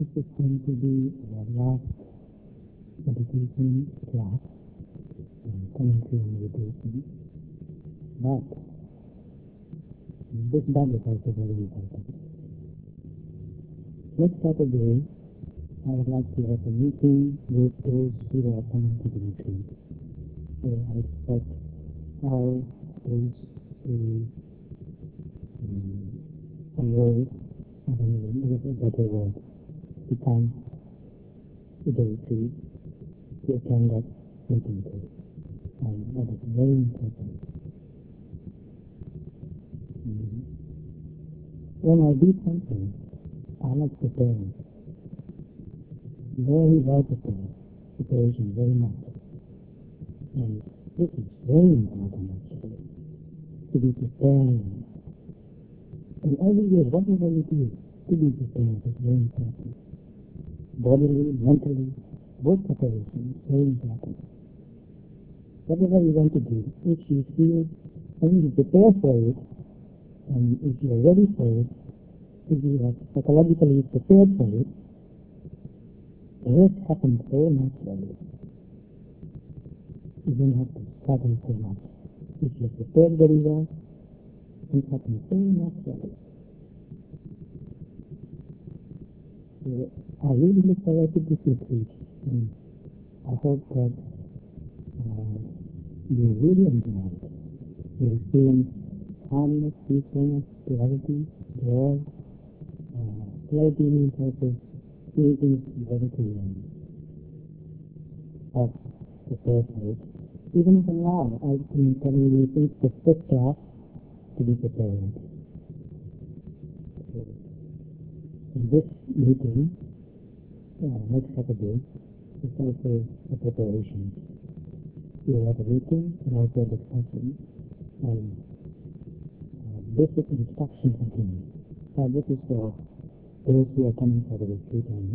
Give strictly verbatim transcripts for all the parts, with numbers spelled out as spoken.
This is going to be our last meditation class on commentary on meditation. But this that is also very important. Next Saturday, I would like to have a meeting with those who are coming to the retreat. So I expect all those who um, enroll and with a better word to come to the retreat to attend that meeting. And that is very important. Mm. When I do something, I like preparing. Very well prepared. Preparation very much. And this is very important actually. To be preparing. And every day, whatever you do, to be prepared is very important. Bodily, mentally, both preparation is very important. Whatever you want to do, if you feel and you prepare for it, and if you are ready for it, if you are psychologically prepared for it, the rest happens very naturally. You don't have to struggle so much. If you are prepared very well, things happen very naturally. So I really look forward to this retreat, and I hope that uh, you really enjoy it. You experience calmness, peacefulness, clarity, joy, uh, clarity means also feeling very clear of the first page. Even for now, I've been telling you since the fifth class to be prepared. In this meeting, uh, next Saturday, is also a preparation. We have a meeting and also a discussion and uh, basic instruction continues. Uh, this is for those who are coming for the retreat only.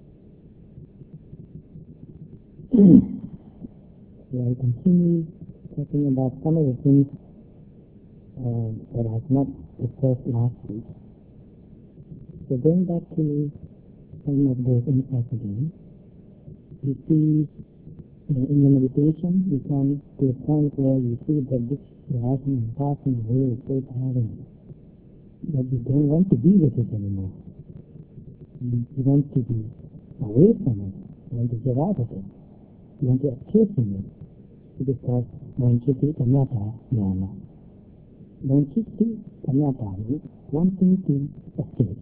So I continue talking about some of the things uh, that I have not discussed last week. So going back to some of those insights again, you see uh, in your meditation you come to a point where you see that this rising and passing away is so tiring that you don't want to be with it anymore. You, you want to be away from it. You want to get out of it. You want to escape from it. Because Manchiti Tamyata Jnana. Manchiti Tamyata is wanting to escape.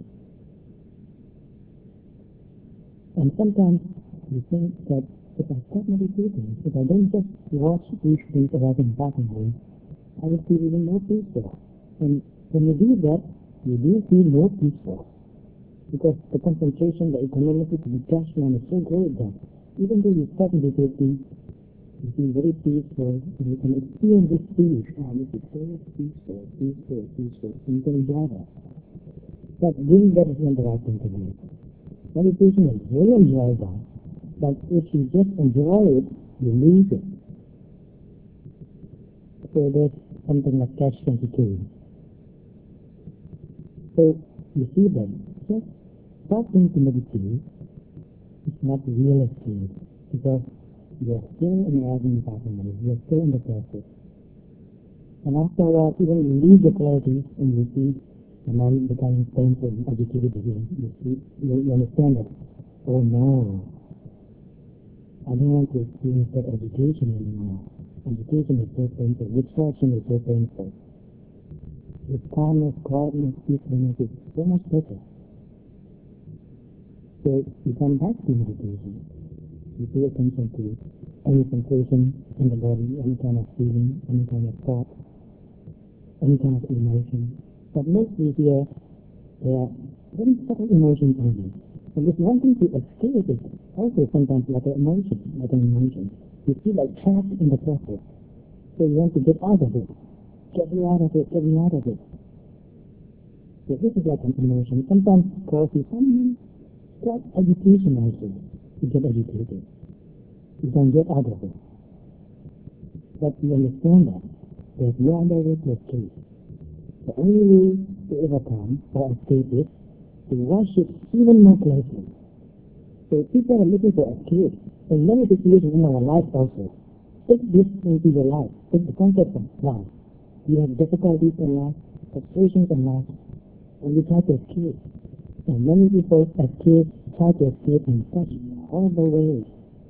And sometimes you think that if I stop meditating, if I don't just watch these things arising and passing away, I will feel even more peaceful. And when you do that, you do feel more peaceful. Because the concentration, the equanimity, the detachment is so great that even though you stop meditating, you feel very peaceful, and you can experience this peace. Ah, this is so peaceful, peaceful, peaceful. And you can enjoy that. But doing that is not the right thing to do. Meditation is very enjoyable, but if you just enjoy it, you lose it. So there's something like catch twenty-two. So you see that just starting to meditate is not real escape, because you are still in arising and passing away. You are still in the process. And after a while, even you lose the clarity and you see the mind becoming painful and agitated again. You see, you, you understand that, oh no, I don't want to experience that agitation anymore. Agitation is so painful. Distraction is so painful. With calmness, quietness, peacefulness is so much better. So you come back to meditation. You pay attention to any sensation in the body, any kind of feeling, any kind of thought, any kind of emotion. But mostly here, there are very subtle emotions only. And this wanting to escape is also sometimes like an emotion, like an emotion. You feel like trapped in the process. So you want to get out of it. Get me out of it, get me out of it. So this is like an emotion. Sometimes causes some slight agitation also. You get agitated. You can get out of it. But you understand that there's no other way to escape. The only way to overcome or escape it is to watch it even more closely. So people are looking for escape in many situations in our life also. Take this into your life. Take the concept of life. You have difficulties in life, frustrations in life, and you try to escape. And many people escape, try to escape in such horrible ways.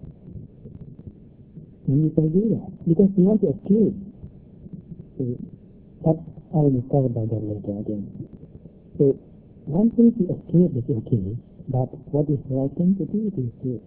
And you can do that because you want to escape. So that's I will discover about that later again. So one thing to escape is okay, but what is the right thing to do to escape?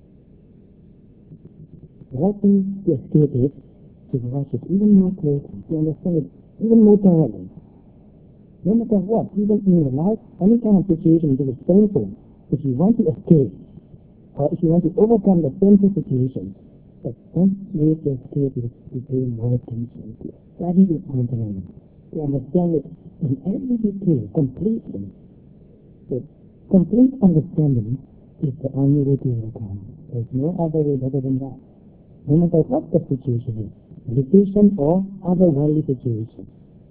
The right thing to escape is to watch it even more closely, to understand it even more thoroughly. No matter what, even in your life, any kind of situation that is painful, if you want to escape, or if you want to overcome the painful situation, the best way to escape is to pay more attention, to study it mentally, to understand it in every detail completely. So, complete understanding is the only way to overcome. There's no other way better than that. No matter what the situation is, meditation or other worldly situation.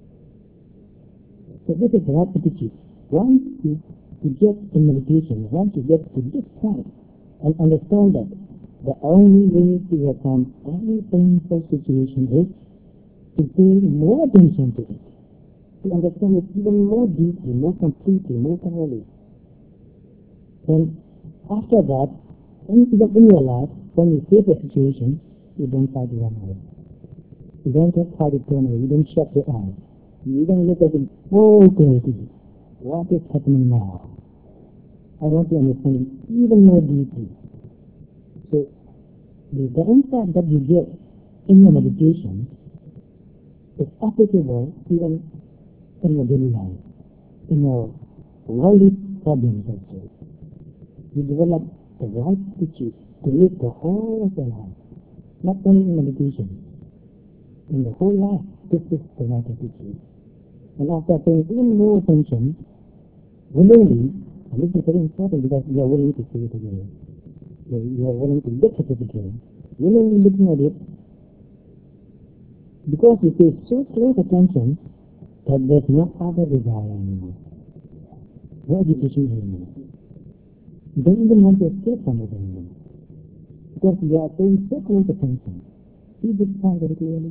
So this is the right attitude. Once you, you get in meditation, once you get to this point and understand that the only way to overcome any painful situation is to pay more attention to it, to understand it even more deeply, more completely, more thoroughly. Then after that, in, in your life, when you face a situation, you don't try to run away. You don't just try to turn away. You don't shut your eyes. You don't look at it, oh, crazy. What is happening now? I want to understand it even more deeply. So, the, the insight that you get in your meditation is applicable even in your daily life, in your worldly problems also. You develop the right attitude to live the whole of your life, not only in meditation, in the whole life. This is the right attitude. And after paying even more attention, willingly, and this is very important because you are willing to see it again. You are willing to look at it again. Willingly looking at it, because you pay so close attention that there's no other desire anymore. No agitation anymore. You don't even want to escape from it anymore. Because you are paying so close attention. See this point very clearly.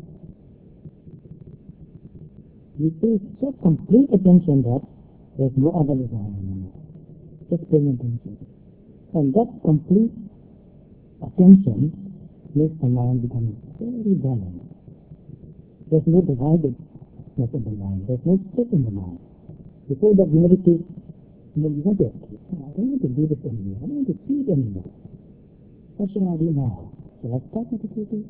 You pay so complete attention that there's no other desire anymore. Just paying attention. And that complete attention makes the mind become very balanced. There's no dividedness in the mind. There's no split in the mind. Before that you meditate, you know, you want to escape. I don't want to do this anymore. I don't want to see it anymore. What should I do now? Shall I stop meditating?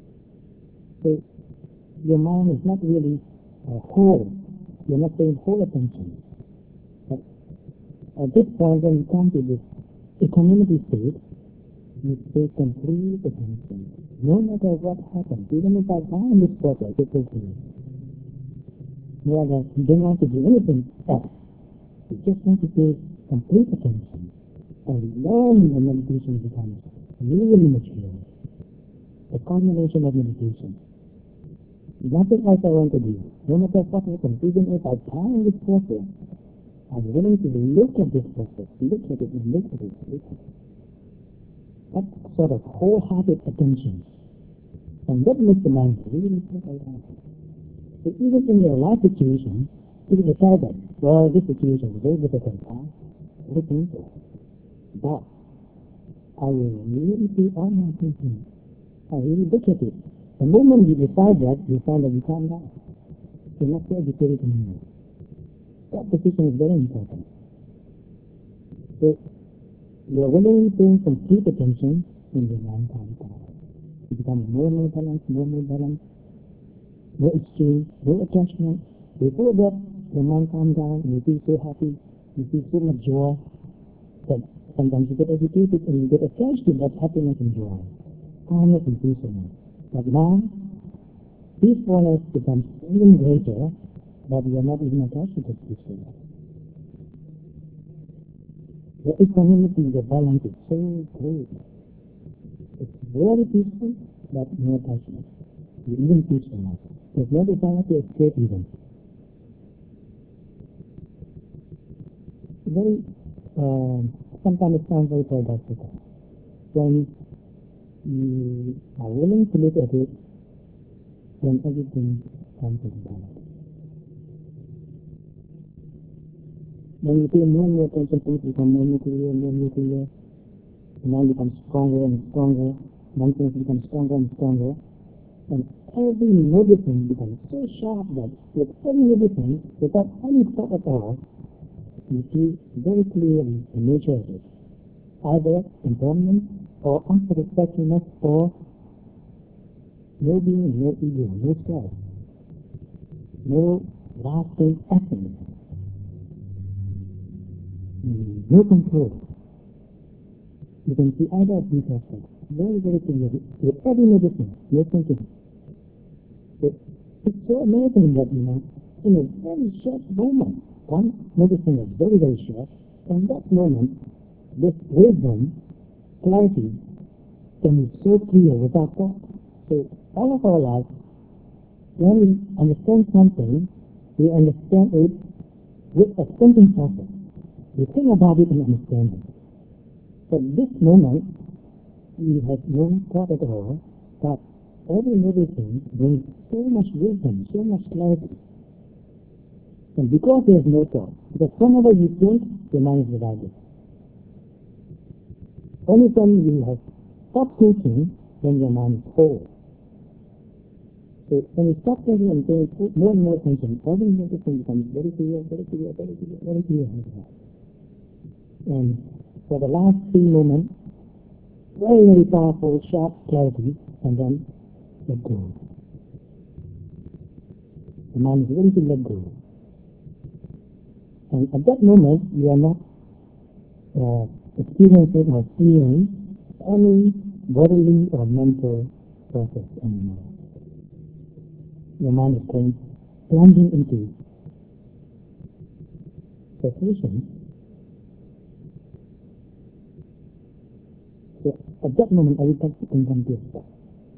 So your mind is not really uh, whole. You're not paying whole attention. But at this point, when you come to this equanimity state, you pay complete attention. No matter what happens, even if I die in this process, it's okay. Whereas you don't want to do anything else. You just want to pay complete attention. And then the meditation becomes really mature. The combination of meditation. Nothing else I want to do. No matter what happens, even if I die in this process, I'm willing to look at this process, look at it, and look at it, look at it. That sort of wholehearted attention. And that makes the mind really settle down. So even in your life situation, you can decide that, well, this situation is very difficult, huh? Very painful. But I will really pay all my attention. I really look at it. The moment you decide that, you find that you calm down. You're not so agitated anymore. That decision is very important. So, you are willing paying complete attention in your mind calms down. You become more and more balanced, more and more balanced, no exchange, no attachment. Before that, your mind calms down, and you feel so happy, you feel so much joy, that sometimes you get agitated and you get attached to that happiness and joy, calmness and peacefulness. But now, peacefulness becomes even greater, but you are not even attached to that peacefulness. The equanimity, the balance is so great. It's very peaceful, but no attachment. You even peacefulness. There's no desire to escape even. Very, uh, sometimes it sounds very paradoxical. When you are willing to look at it, then everything comes into balance. When you pay more and more attention, things become more and more clear, more and more clear. The mind becomes stronger and stronger. Mindfulness becomes stronger and stronger. And every little thing becomes so sharp that with every little thing, without any thought at all, you see very clearly the nature of it. Either impermanence or unsatisfactoriness or no being, no ego, no self, no lasting essence, no control. You can see either of these aspects very, very clearly with every little thing, no thinking. It, it's so amazing that, you know, in a very short moment, one little thing is very, very short, and that moment, this wisdom, clarity, can be so clear without thought. So all of our life, when we understand something, we understand it with a thinking process. We think about it and understand it. But this moment, we have no thought at all, but every little thing brings so much wisdom, so much clarity. And because there is no thought, because whenever you think, your mind is divided. Only when you have stopped thinking, then your mind is whole. So when you stop thinking and pay more and more attention, every little thing becomes very clear, very clear, very clear, very clear. And for the last three moments, very, very powerful, sharp clarity, and then let go. The mind is ready to let go. And at that moment, you are not uh, experiencing or feeling any bodily or mental process anymore. Your mind is going plunging into cessation. So at that moment, everything can come to a stop.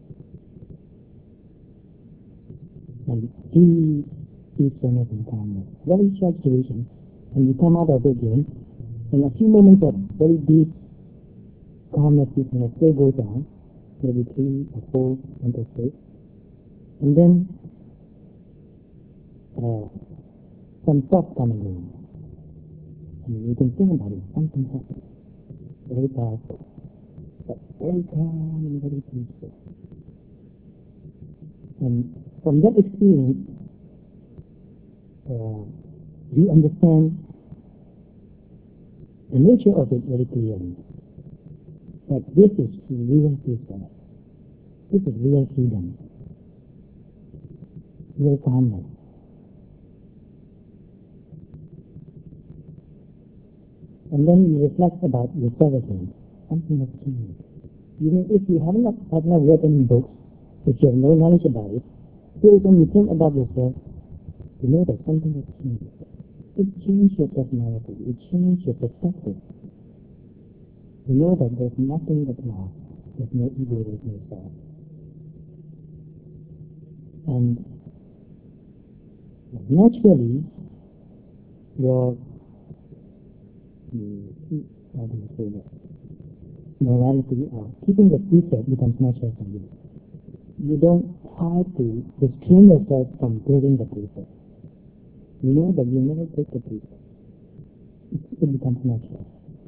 And deep, deep stillness and calmness. Very short duration. And you come out of it again. And a few moments of very deep calmness, peacefulness still goes on. Maybe three or four mental states. And then uh, some thoughts come and go. And you can think about it. Something happens. Very powerful. But very calm and very peaceful. And from that experience, uh, we understand the nature of it very clearly. That this is real peacefulness. This is real freedom. Real calmness. And then you reflect about yourself again. Something has changed. Even if you have not, have not read any books, if you have no knowledge about it, still when you think about yourself, you know that something has changed. It changed your personality. It changed your perspective. You know that there's nothing but love. There's no ego, there's no self. And naturally, your how do you say that? Morality or keeping the precept becomes natural for you. You don't have to restrain yourself from breaking the precept. You know that you never break the precept. It, it becomes natural.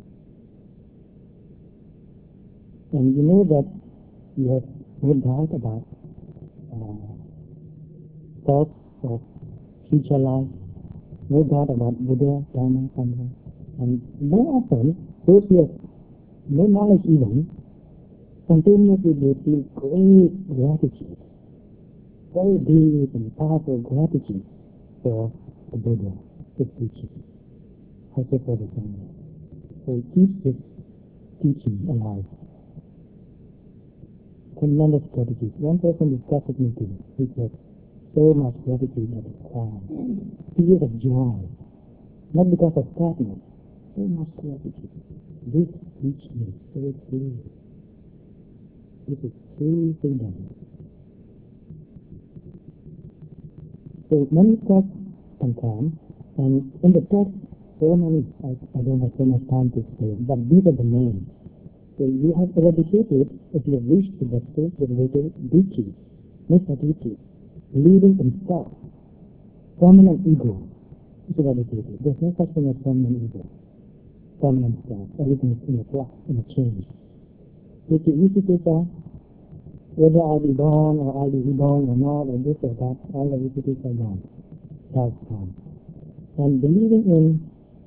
And you know that you have no doubt about uh, thoughts of future life, no doubt about Buddha, Dharma, Sangha. And more often, those who have no knowledge even, spontaneously they feel great gratitude, very deep and powerful gratitude for the Buddha, his teaching, also for the Sangha. So it keeps his teaching alive. Tremendous gratitude. One person discussed with me too. He said, so much gratitude at his crown. Tears of joy. Not because of sadness. So much gratitude. This teaching is so true. This is true freedom. So many thoughts can come, and in the text, so many, I, I don't have so much time to explain, but these are the names. So you have eradicated, if you have reached to the state related ditthi, metta-ditthi, believing in self, permanent ego is eradicated. There's no such thing as permanent ego, permanent self. Everything is in a flux, in a change. Ditthi vicikicca, whether I'll be born or I'll be reborn or not, or this or that, all the vicikicca are gone. That's gone. And believing in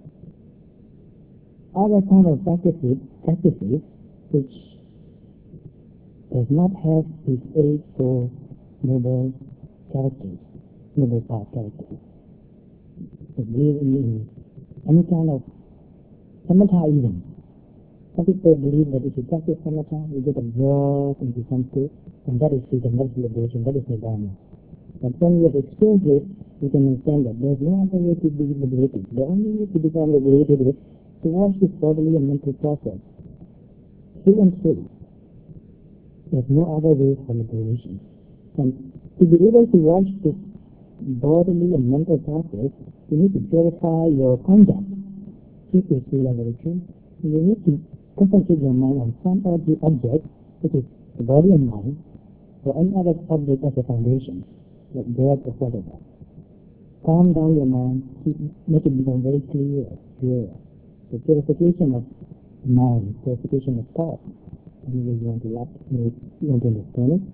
other kind of practices, practices which does not have these eight so noble characters, noble path characters. So believe in any kind of samatha even. Some people believe that if you practice samatha, you get absorbed into some state, and that is freedom, that is liberation, that is nirvana. But when you have experienced it, you can understand that there is no other way to be liberated. The only way to become liberated is to watch this bodily and mental process through and through. There's no other way for liberation. And to be able to watch this bodily and mental process, you need to purify your conduct. Keep your sila virtue. You need to concentrate your mind on some other object, which is the body and mind, or any other object as a foundation, like breath or whatever. Calm down your mind, keep, make it become very clear, pure. The purification of mind, purification of thought. Anyway, you want to love, you want to understand it.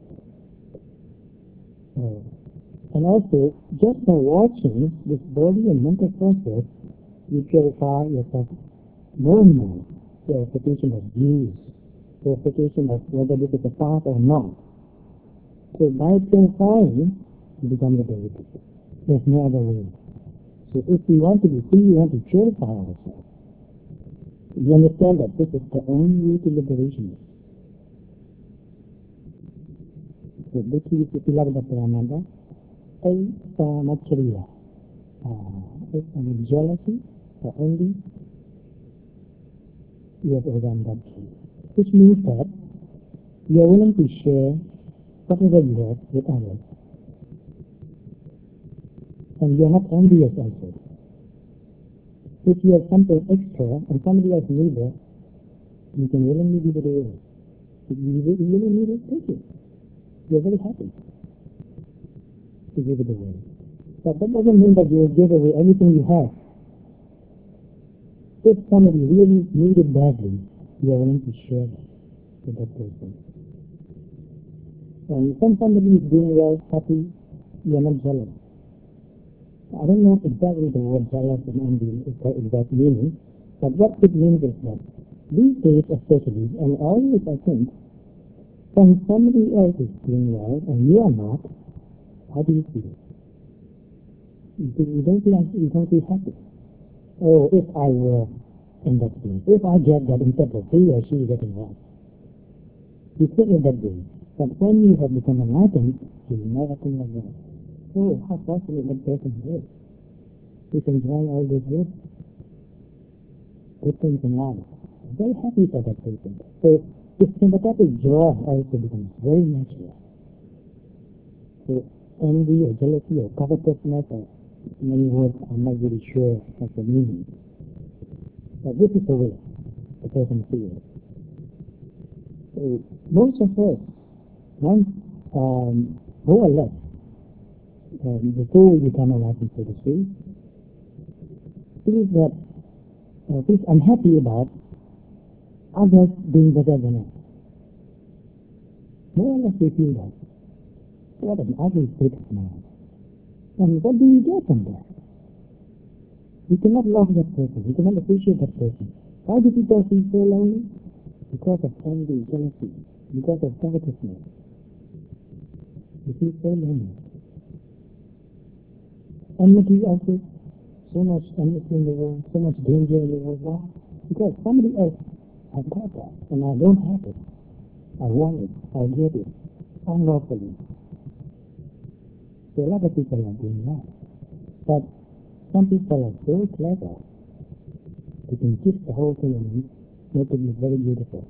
Uh, and also, just by watching this body and mental process, you purify yourself more and more. Purification of views, purification of whether this is a path or not. So by purifying, you become liberated. There's no other way. So if we want to be free, we want to purify ourselves. You understand that this is the only way to liberation. So ditthi vicikicca paramada, aisamachariya. Uh, I mean jealousy or envy, you have overcome that too. Which means that you are willing to share whatever you have with others. And you are not envious also. If you have something extra and somebody else needs it, you can willingly give it away. If you really need it, take it. You are very happy to give it away. But that doesn't mean that you will give away everything you have. If somebody really needs it badly, you are willing to share it with that person. And when somebody is doing well, happy, you are not jealous. I don't know exactly the word jealous and envy is the exact meaning, but what it means is that these days especially, and always I think, when somebody else is doing well and you are not, how do you feel? You, you don't feel you don't feel happy. Oh, if I were in that place, if I get that instead of he or she getting that. You feel in that way. But when you have become enlightened, you never think like that. Oh, how fortunate that person is. He can enjoy all this good, good things in life. I'm very happy for that person. So this sympathetic joy also becomes very natural. So envy or jealousy or covetousness or many words I'm not really sure of the meaning. But this is the way the person feels. So most of us, once um, more or less, um, before we become enlightened, so to speak, is that uh, is unhappy about others being better than us. More or less we feel that. What an ugly state of mind. And what do we get from that? We cannot love that person. We cannot appreciate that person. Why do people feel so lonely? Because of envy, jealousy, because of covetousness. We feel so lonely. Enmity also, so much enmity in the world, so much danger in the world. Why? Because somebody else has got that, and I don't have it. I want it, I get it, unlawfully. So a lot of people are doing that. But some people are so clever, they can twist the whole thing and make it look very beautiful.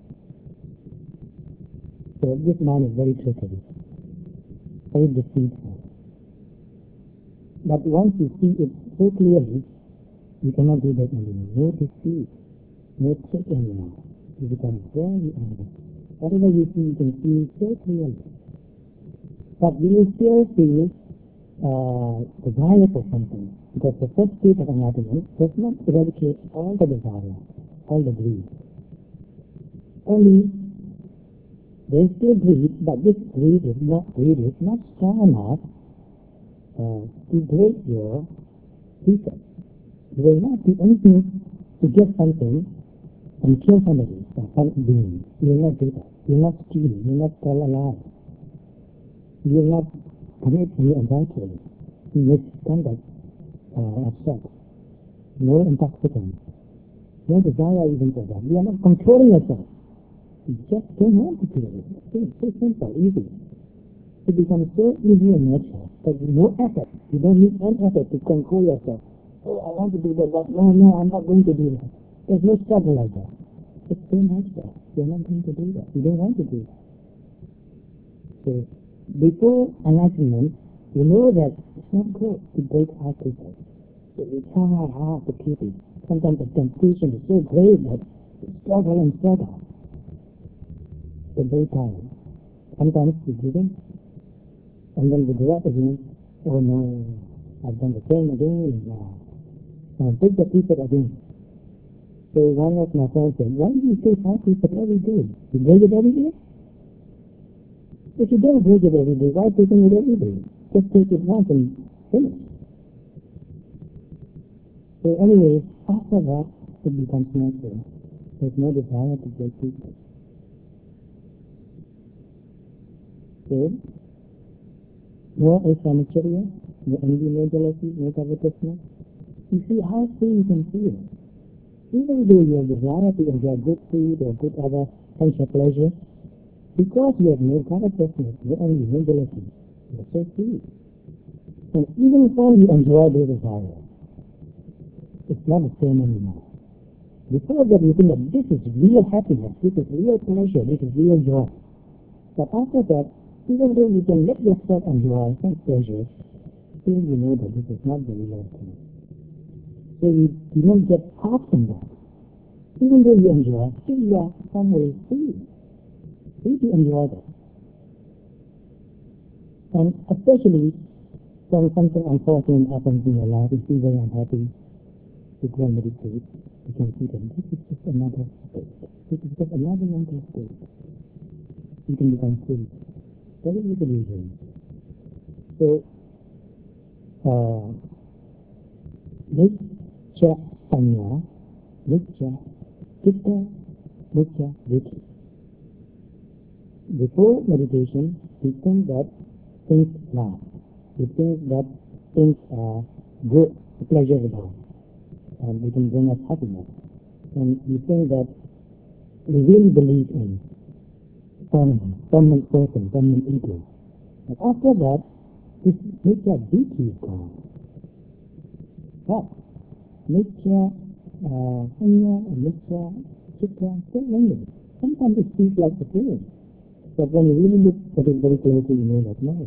So this mind is very tricky, very deceitful. But once you see it so clearly, You cannot do that anymore. No dispute, no check anymore. You become very angry. Whatever you see, you can see so clearly. But you will still feel uh, desire for something, because the first state of enlightenment does not eradicate all the desire, all the greed. Only there is still greed, but this greed is not greed is not strong enough uh, to break your precept. You will not do anything to get something and kill somebody or some being. You will not do that. You will not steal. You will not tell a lie. You will not commit any adultery, misconduct uh, of sex. No intoxicants. No desire even for that. You are not controlling yourself. You just don't want to do it. It's so simple, easy. It becomes so easy and natural that no effort. You don't need any effort to control yourself. Oh, I want to do that, but no, no, I'm not going to do that. There's no struggle like that. It's so natural. You're not going to do that. You don't want to do that. So, before enlightenment, you know that it's not good to break our precepts. So we try hard to keep it. Sometimes the temptation is so great that you struggle and struggle. It's very tiring. Sometimes you give in, and then we do that again. Oh no, I've done the same again. Now, now take the precept again. So one of my friends said, why do you say five precepts every day? You break it every day? If you don't break it every day, why taking it every day? Just take it once and finish. So anyway, after that, it becomes natural. There's no desire to break precepts. So, no asamacharya, no envy, no jealousy, no covetousness. You see how free you can feel. Even though you have desire to enjoy good food or good other sensual pleasure, because you have no covetousness, no envy, no jealousy, you are so free. And even when you enjoy those desires, it's not the same anymore. Before that, you think that this is real happiness, this is real pleasure, this is real joy. But after that, even though you can let yourself enjoy some pleasures, still you know that this is not the real thing. So you, you don't get half from that. Even though you enjoy, still you are some way free. Free to enjoy that. And especially when something unfortunate happens in your life, you feel very unhappy, you go and meditate, you can see that this is just another state. This is just another mental state. You can become free. That is the illusion. So, uh, Nichya Sanya, Nichya Chitta, Nichya Vitti. Before meditation, we think that things last. We think that things are good, pleasurable, and we can bring us happiness. And we think that we really believe in permanent, permanent person, permanent ego. But after that, this Nichya Vitti is gone. But Nichya uh, Sanya and Nichya Chitta still linger. Sometimes it feels like the same. But when you really look at it very closely, you know that no.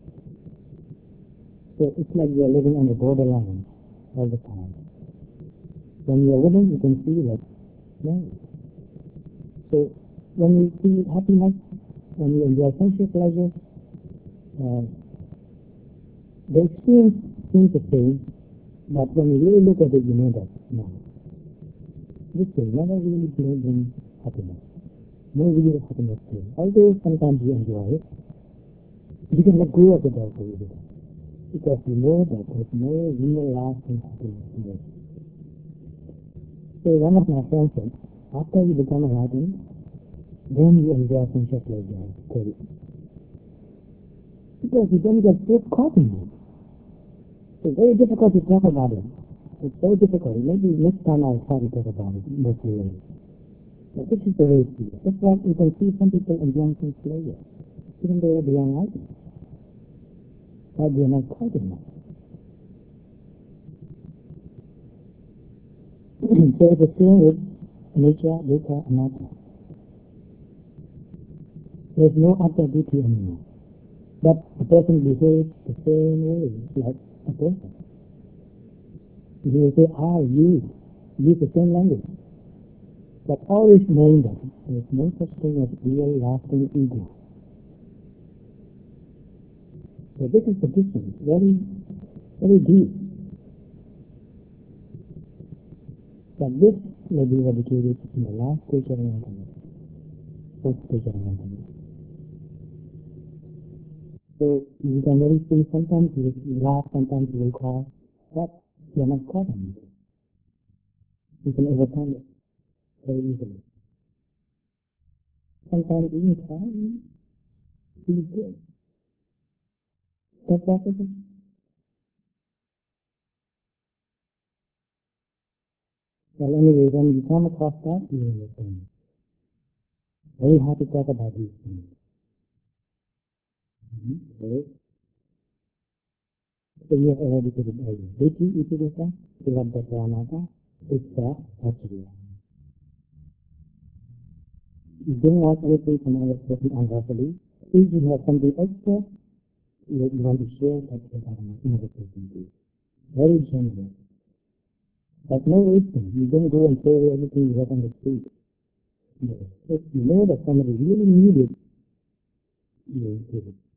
So it's like you are living on the borderline all the time. When you are living, you can feel that no. So when you feel happiness, when you enjoy sensual pleasure, uh, the experience seems the same, but when you really look at it, you know that no. This will never really bring happiness. No real happiness to you. Although sometimes you enjoy it, you can let go of it also easily. Because you know that there is no real lasting happiness in it. So one of my friends said, after you become enlightened, then you enjoy sensual pleasure. Because you don't get so caught in it. It's very difficult to talk about it. It's very difficult. Maybe next time I'll try to talk about it more clearly. But this is the way it is. Just like you can see some people enjoying some pleasure, even though they are enlightened. But they are not quite enough. So it's the same with nature, dukkha, anatta. There's no utter duty anymore. But a person behaves the same way like a person. You will say, I, you, use the same language. But always knowing that there is no such thing as real lasting ego. So this is the difference, very, very deep. But this will be educated in the last stage of enlightenment, fourth stage of enlightenment. So you can very see sometimes you will laugh, sometimes you will cry, but you are not caught on it. You can overcome it very easily. Sometimes even crying feels good. That's possible. Well, anyway, when you come across that, you understand. Very hard to talk about these things. Mm-hmm. So, so you have eradicated earlier. Diti itu desa, silam persawanata, iksa, aciriya. You don't want anything from another person unlawfully. If you have something extra, you, you want to share that with another person too. Very generous. But no wasting. You don't go and throw away everything you have on the street. No. If you know that somebody really needs it, you will give it.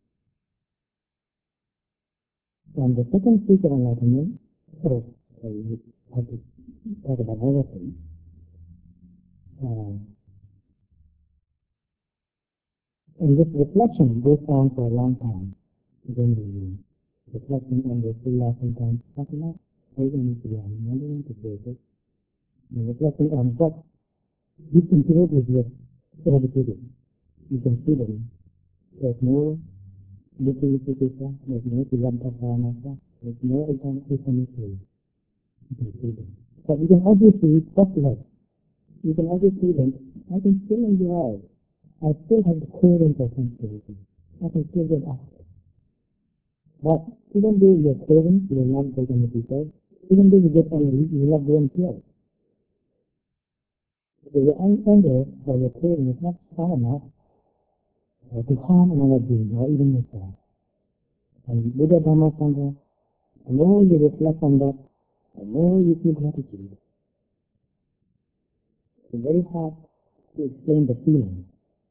And the second stage of enlightenment, oh, sorry, we have to talk about other things. Uh, and this reflection goes on for a long time. Then we reflecting on the three lessons and talking about taking into the wondering to break it. And reflecting on what this integrity is eradicated. You can see them. There's no little little pizza, there's no Tilanta Paranasa, there's no examination. You can see them. But you can also see what's left. You can also see them. I can still enjoy. I still have the craving for sensitivity. I can still get out. But even though you are craving, you will not get any people. Even though you get angry, you will not go and kill. So your anger or your craving is not strong enough uh, to harm another being or even yourself. And Buddha Dhamma Sangha, the more you reflect on that, the more you feel gratitude. It's very hard to explain the feeling.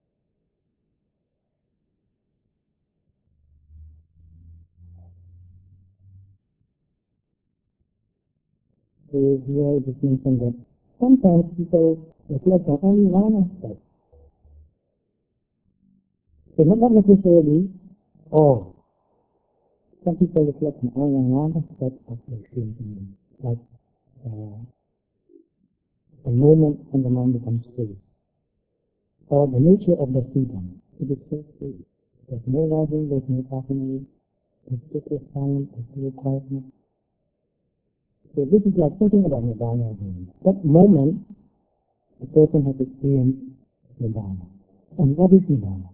So here it is mentioned that sometimes people reflect on only one aspect. So not necessarily all. Some people reflect on only one aspect of the experience, like uh, the moment when the mind becomes free, or the nature of the freedom. It is so free. There's no lodging, there's no parking, there's just a silence, there's no quietness. So this is like thinking about Nirvana again. That moment, the person has experienced Nirvana. And what is Nirvana?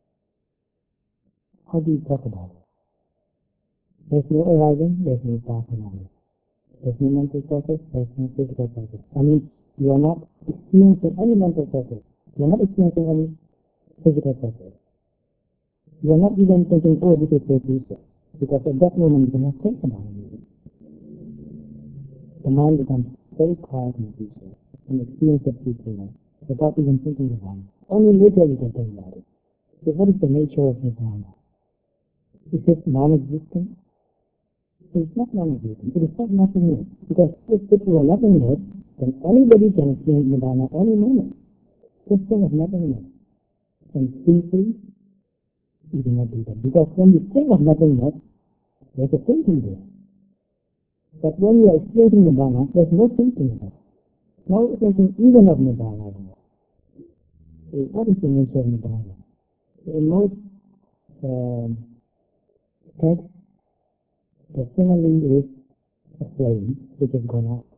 How do you talk about it? There's no arriving, there's no passing away. There's no mental process, there's no physical process. I mean, you are not experiencing any mental process. You are not experiencing any physical process. You are not even thinking, oh, this is so peaceful. Because at that moment, you cannot think about anything. The mind becomes very quiet and peaceful, and experience of peacefulness without even thinking about it. Only later you can think about it. So what is the nature of Nirvana? Is it non-existent? It is not non-existent. It is not nothingness. Because if it were nothingness, then anybody can experience Nirvana any moment. This thing of nothingness. And simply, you do not do that. Because when you think of nothingness, there's a thinking there. But when you are experiencing Nirvana, there's no thinking of it. No thinking even of Nirvana. So what is the nature of Nirvana? In most um, texts, the simile is a flame which has gone out.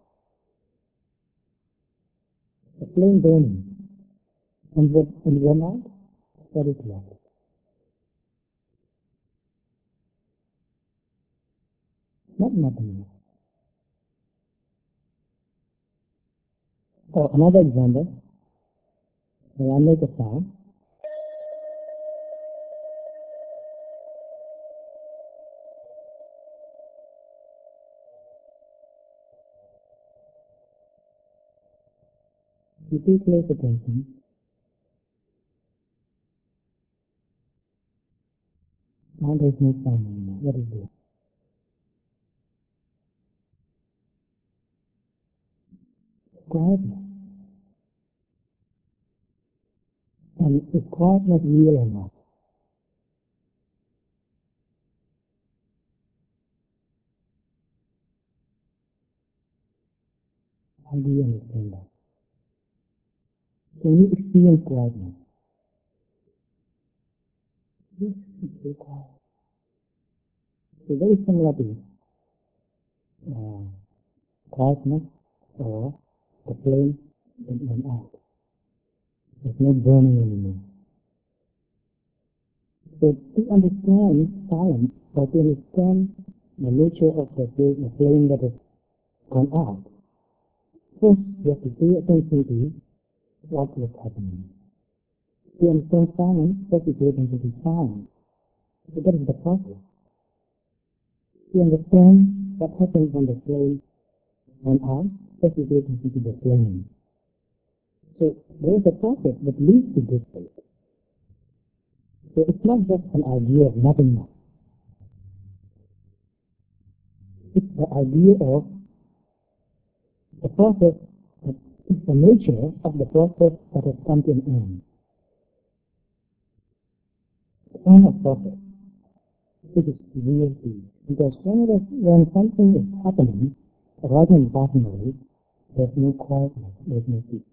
A flame burning. And what and gone out, that is love. Not nothingness. Or another example, when I make a sound, you pay close attention, now there's no sound anymore. What is this? Quietness. And is quietness real or not? How do you understand that? Can you experience quietness? Yes, it's very quiet. So very similar to uh, quietness or the flame that went out. There's no burning anymore. So to understand silence, or to understand the nature of the flame, the flame that has gone out, first you have to pay attention to what was happening. To understand silence, first you pay attention to sound. So that is the process. To understand what happens when the flame went out, first you pay attention to the flame. So there is a process that leads to this state. So it's not just an idea of nothingness. It's the idea of the process, it's the nature of the process that has come to an end. The end of process. It is real peace. Because whenever, when something is happening, arising and passing away, there's no quietness, there's no peace.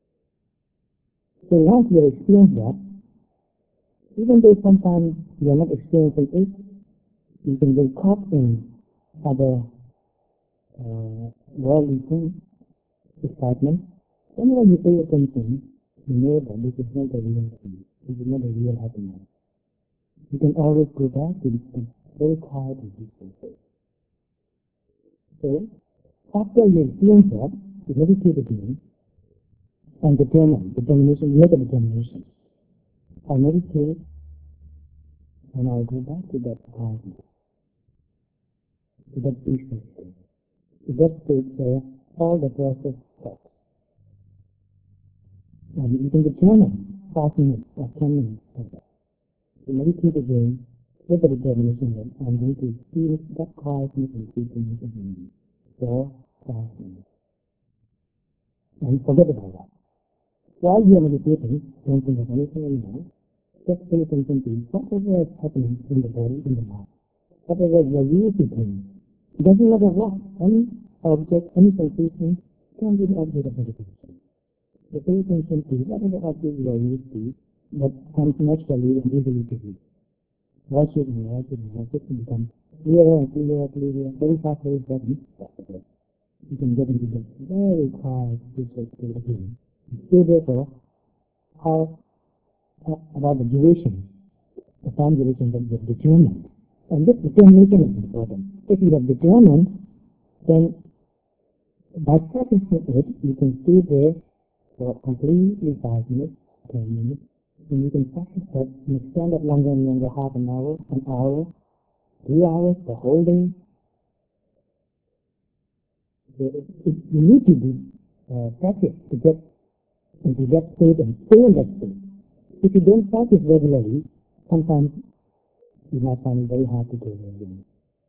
So once you experience that, even though sometimes you are not experiencing it, you can get caught in other uh, worldly things, excitement. Whenever you pay attention, you know that this is not the real peace, this is not the real happiness. You can always go back to the very quiet and peaceful place. So, after you experience that, you meditate again and determine, determination, make a determination. I meditate and I go back to that quietness, to that peaceful state, to that state where all the process stops. And you can determine five minutes or ten minutes like that. You meditate again with the determination that I'm going to experience that quietness and peacefulness again for five minutes. And forget about that. While you are meditating, don't think of anything anymore. Just pay attention to whatever is happening in the body, in the mind. Whatever you are used to doing. It doesn't matter what, any object, any sensation can be the object of meditation. So pay attention to whatever object you are used to that comes naturally and easily to you. Watch it and watch it and watch it and become clearer and clearer, clearer, very fast, very sudden. You can get into the very quiet, peaceful state again. Stay there for how, uh, about the duration, the time duration that you have determined. And this determination is important. If you have determined, then by practicing it, you can stay there for completely five minutes, ten minutes, and you can practice that and extend it longer and longer, half an hour, an hour, three hours, the whole day. So it, it, you need to do uh, practice to get into that state and stay in that state. If you don't practice regularly, sometimes you might find it very hard to go there again.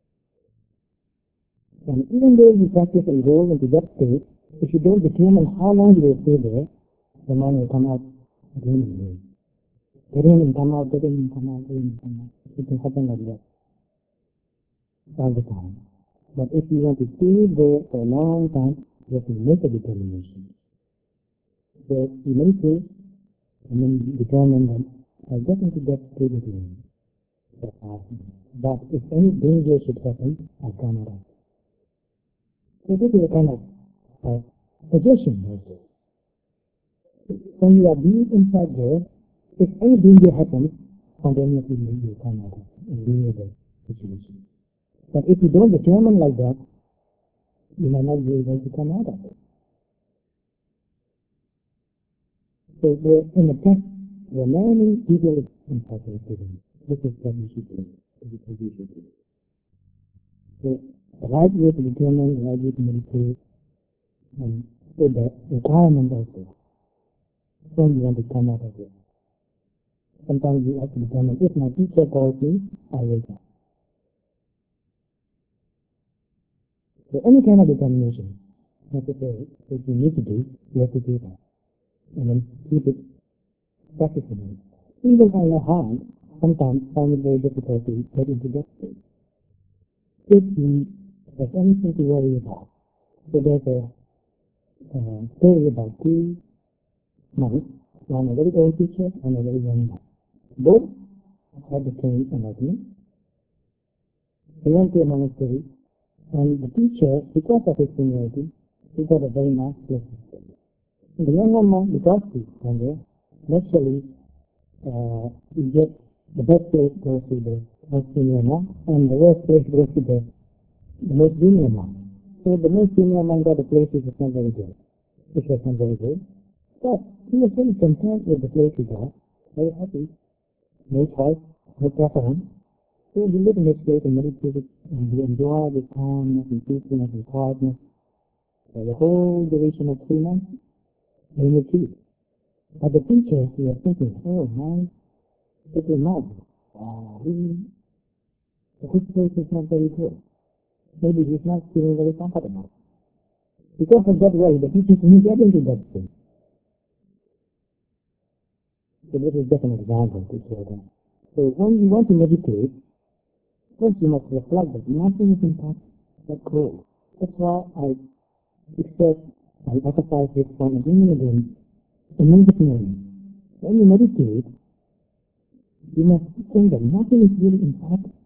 And even though you practice and go into that state, if you don't determine how long you will stay there, the mind will come out again and again. Get in and come out, get in and come out, get in and come out. It can happen like that all the time. But if you want to stay there for a long time, you have to make a determination. So you meditate and then you determine that I get into that state again. But if any danger should happen, I come out. So this is a kind of uh, suggestion also. When you are being inside there, if any danger happens, spontaneously you will come out and deal with the situation. But if you don't determine like that, you may not be able to come out of it. So there, in the text, there are many detailed instructions given. This is what you should do. This is what you should do. So the right way to determine, the right way to meditate, and so the requirement also. when you want to come out of it. Sometimes you have to determine, if my teacher calls me, I will come. So any kind of determination necessary that you need to do, you have to do that. And then keep it practicing. Even when you're hard, sometimes find it very difficult to get into that state. If you have anything to worry about, so there's a uh, story about two monks, one a very old teacher and a very young monk. Both had the same enlightenment. They went to a monastery, and the teacher, because of his seniority, he got a very nice place to stay. The younger monk, because he's younger, naturally uh, you get the best place goes to the most senior monk, and the worst place goes to the, the most junior monk. So the most junior monk got a place which was not very good, which was not very good. But he was very content with the place he got, very happy, no choice, no preference. So he lived in this place and meditated, and he enjoyed the calmness and peacefulness and quietness for the whole duration of three months in retreat. But the teacher, he was thinking, oh man, this is not, uh, he, his place is not very good. Maybe he's not feeling very comfortable. Because of that way, the teacher can get into that state. So this is just an example to show them. So when you want to meditate, first you must reflect that nothing is important but growth. That's why I express and emphasize this point again and again. Immediately, when you meditate, you must think that nothing is really important.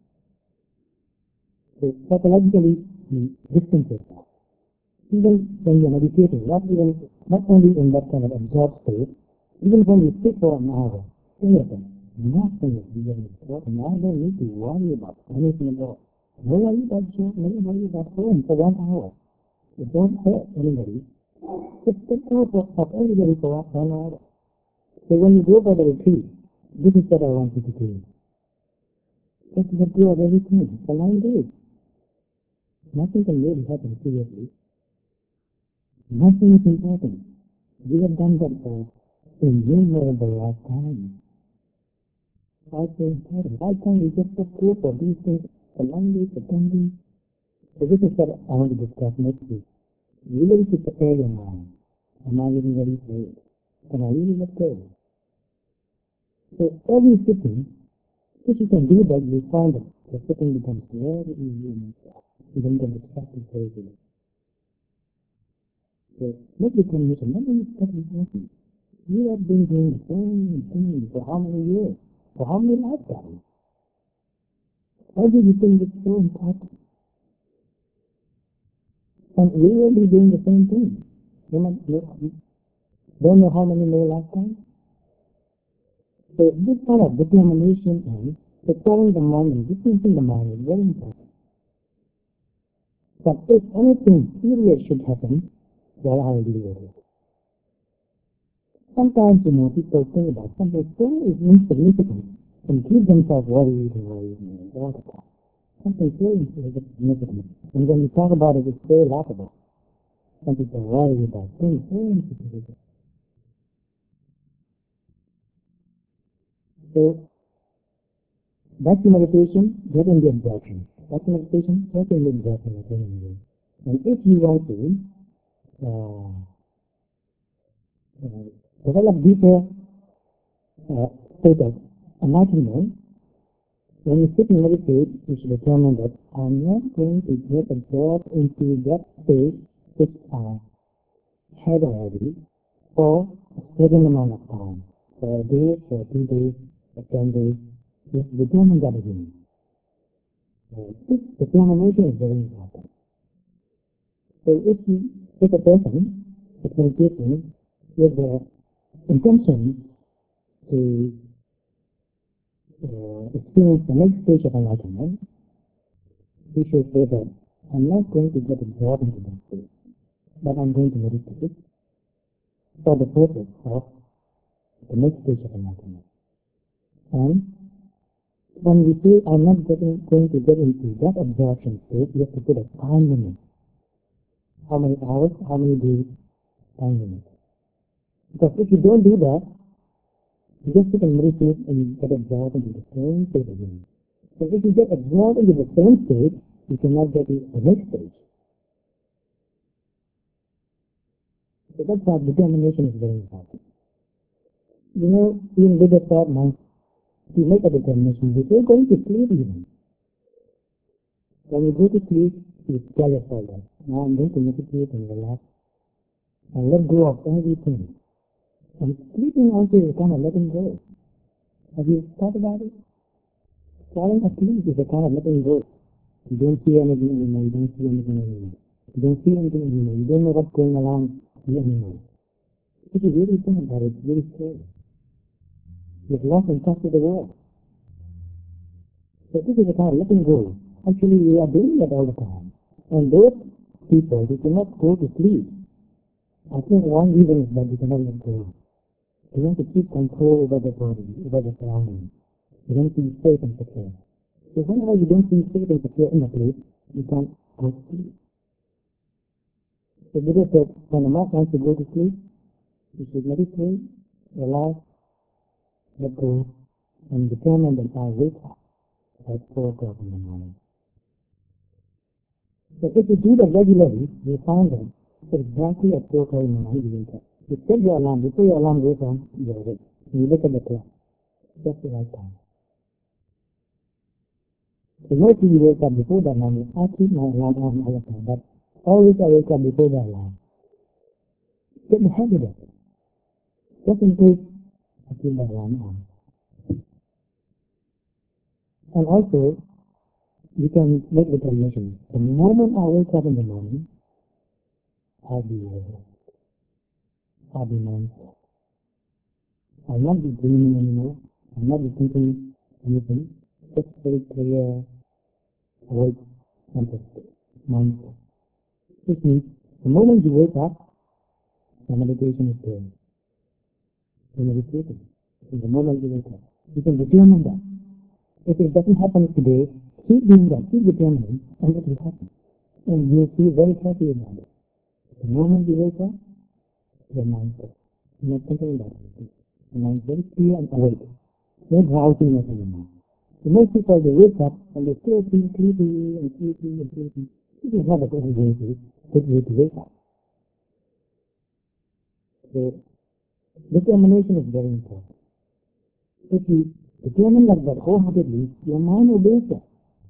So psychologically, you distance yourself. Even when you're meditating, not even not only in that kind of absorbed state, even when you sit for an hour, think of it. Nothing is really important. I don't need to worry about anything at all. Worry about just worry about home for one hour. You don't hurt anybody. Just take care of everybody for one hour. So when you go for the retreat, this is what I want you to do. Just let go of everything for nine days. Nothing can really happen seriously. Nothing is important. We have done that for innumerable lifetimes. Why so important? Why can't we just let go for these things for nine days, for ten days? So this is what I want to discuss next week. Really to prepare your mind. Am I really ready for it? Can I really let go? So every sitting, if you can do that, you find that the sitting becomes very easy and you don't get distracted very easily. So make determination, not only studying nothing. You have been doing the same thing for how many years? For how many lifetimes? Why do you think it's so important? And we will be doing the same thing. You don't know how many more lifetimes? So this kind of determination and preparing the mind and distancing the mind is very important. But if anything serious should happen, well, I will deal with it. Sometimes, you know, people think about something so insignificant and keep themselves worried and worried and all the time. Something so insignificant. And when we talk about it, it's very laughable. Some people worry about things so insignificant. So, back to meditation, get in the absorption. Back to meditation, get in the absorption again and again. And if you want to uh, uh, develop deeper uh, state of enlightenment, when you sit and meditate, you should determine that I'm not going to get absorbed into that state which I had already for a certain amount of time. For a day, for two days, for ten days, you have to determine that again. Uh, this determination is very important. So if you take a person, a meditation, with the intention to uh, experience the next stage of enlightenment, we should say that I'm not going to get absorbed into that state, but I'm going to meditate for the purpose of the next stage of enlightenment. And when we say I'm not getting, going to get into that absorption state, we have to put a time limit. How many hours, how many days, time limit. Because if you don't do that, you just sit and meditate and you get absorbed into the same state again. So if you get absorbed into the same state, you cannot get to the next stage. So that's why determination is very important. You know, in with the thought mind, you make a determination before going to sleep even. When you go to sleep, you tell yourself that now I'm going to meditate and relax and let go of everything. And sleeping also is a kind of letting go. Have you thought about it? Falling asleep is a kind of letting go. You don't see anything anymore, you don't see anything anymore. You don't feel anything anymore, you don't know what's going around you anymore. If you really think about it, it's really scary. You've lost in touch with the world. So this is a kind of letting go. Actually, we are doing that all the time. And those people who cannot go to sleep, I think one reason is that they cannot let go. They want to keep control over the body, over the surroundings. They don't feel safe and secure. So whenever you don't feel safe and secure in a place, you can't go to sleep. So Buddha said, when a monk wants to go to sleep, you should meditate, relax, let go, and determine that I wake up at four o'clock in the morning. So if you do that regularly, you find that exactly at four o'clock in the morning you wake up. You set your alarm, before your alarm goes on, you're awake. You look at the clock. Just the right time. So mostly you wake up before the alarm. I keep my alarm on all the time, but always I wake up before the alarm. Get the habit of it. Just in case I keep the alarm on. And also, you can make the determination. The moment I wake up in the morning, I'll be aware. I'll be mindful. I'll not be dreaming anymore. I'll not be thinking anything. Just very clear, awake, and mindful. This means the moment you wake up, the meditation is there. You're meditating. In the moment you wake up, you can determine that. If it doesn't happen today, keep doing that, keep determining, and it will happen. And you'll feel very happy about it. The moment you wake up, you're mindful. You're not thinking about anything. Your mind is very clear and awake. No drowsiness anymore. So most people, they wake up and they still feel sleepy and sleepy and sleepy. This is not a good way to, good way to wake up. So, determination is very important. If you determine like that wholeheartedly, your mind obeys that.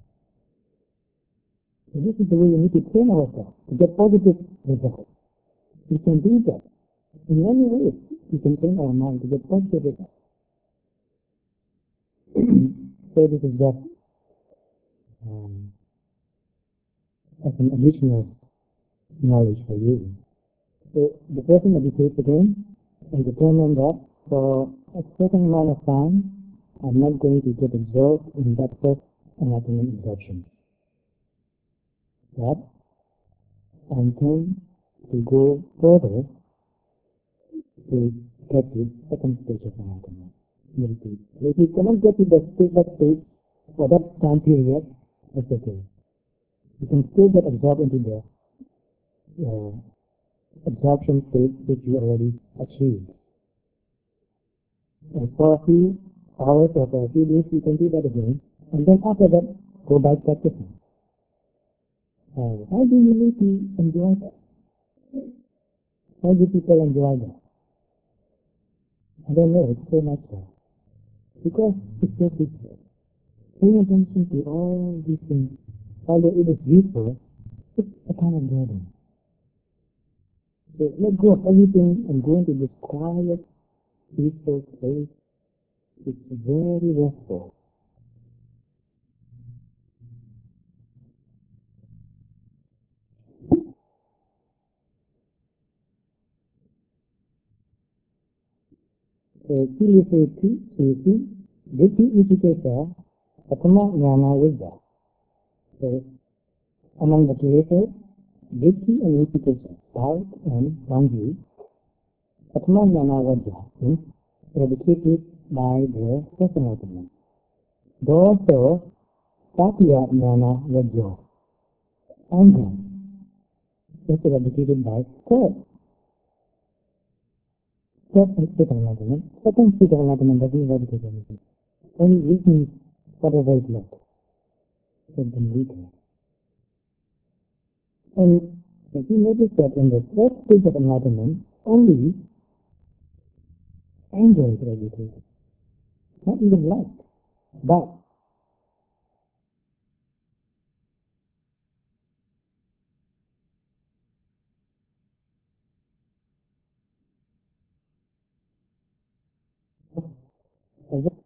So this is the way we need to train ourselves to get positive results. We can do that. In many ways, we can train our mind to get positive results. So this is just um, as an additional knowledge for you. So the person meditates again and determine that for a certain amount of time, I'm not going to get absorbed in that first enlightenment absorption. But I intend to go further to get to the second stage of enlightenment. Meditate. If you cannot get to that stage, that stage for that time period, it's okay. You can still get absorbed into the uh, absorption state which you already achieved. And for a few hours or for a few days, you can do that again. And then after that, go back practicing. Uh, how do you need to enjoy that? How do people enjoy that? I don't know, it's so much fun. Because it's so peaceful. Paying attention to all these things, although it is useful, it's a kind of burden. So let go of everything and go into this quiet, peaceful space. It's very restful. Kileseti, Seti, Diti Itikesa, Atama Jnana Vidya. So, among the Kilesas, Diti and Itikesa, doubt and wrongview, Atama Jnana Vidya means eradicated by the first enlightenment. Also, Satya Jnana Vidya, anger, is eradicated by third. First state of enlightenment. Second state of enlightenment that is vegetarianism. Only eating whatever is left. Let them eat. And if you notice that in the third stage of enlightenment, only anger is agitated, not even lust. But as